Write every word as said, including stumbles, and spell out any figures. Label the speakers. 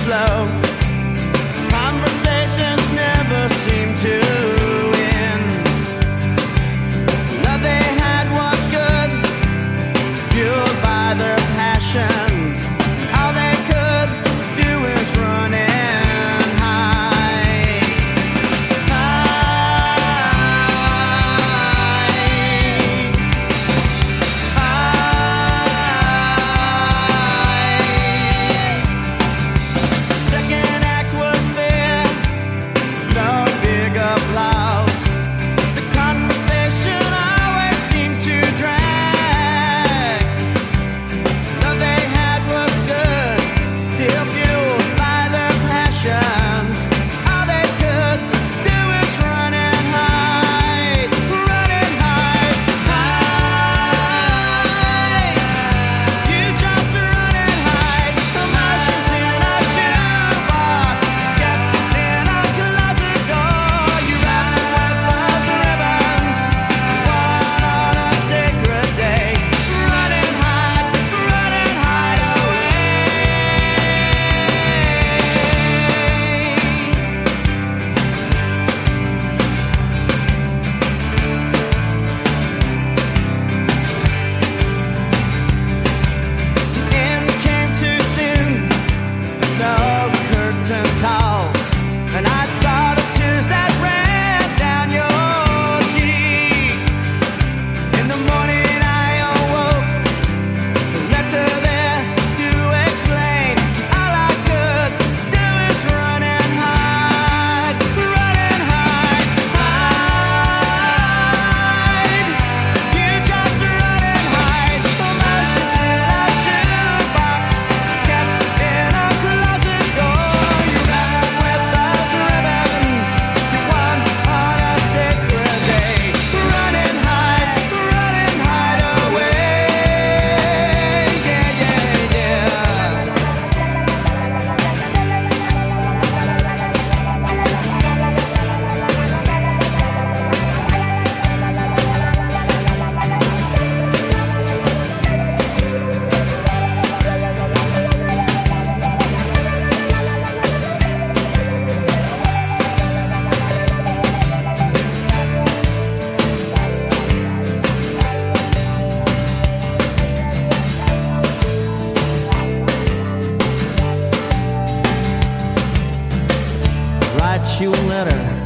Speaker 1: slow. Conversations never seem to end. Love they had was good, fueled by their passions. All they could do is run and hide. Hide. Hide. Second act was fair, no big applause. The conversation always seemed to drag. Love they had was good, still fueled by their passions. All they could do is run and hide, run and hide, hide. You just run and hide. Emotions in a shoebox, kept in a closet door. You wrap them with those ribbons, one on a sacred day. Run and hide, run and hide away. End came too soon, no curtain calls, and I saw the tears that ran down your cheek. In the morning I awoke, the letter there to explain. All I could do is run and hide, run and hide, hide. You just run and hide. Emotions in a shoebox, kept in a closet door. You wrap them with those ribbons, you won on a sacred day. Run and hide, run and hide away. Yeah, yeah, yeah. Write you a letter